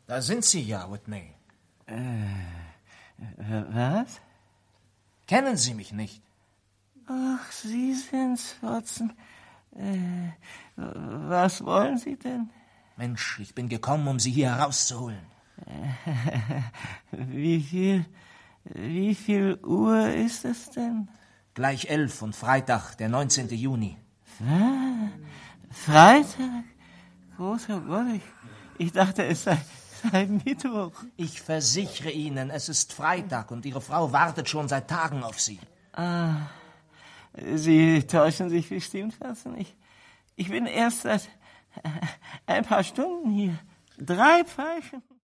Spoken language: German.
Da sind Sie ja, Whitney. Was? Kennen Sie mich nicht? Ach, Sie sind's, Watson. Was wollen Sie denn? Mensch, ich bin gekommen, um Sie hier herauszuholen. Wie viel Uhr ist es denn? Gleich 11 und Freitag, der 19. Juni. Freitag? Großer Gott, ich dachte, es sei Mittwoch. Ich versichere Ihnen, es ist Freitag und Ihre Frau wartet schon seit Tagen auf Sie. Sie täuschen sich bestimmt, Watson. Ich bin erst seit ein paar Stunden hier. 3 Pfeifen.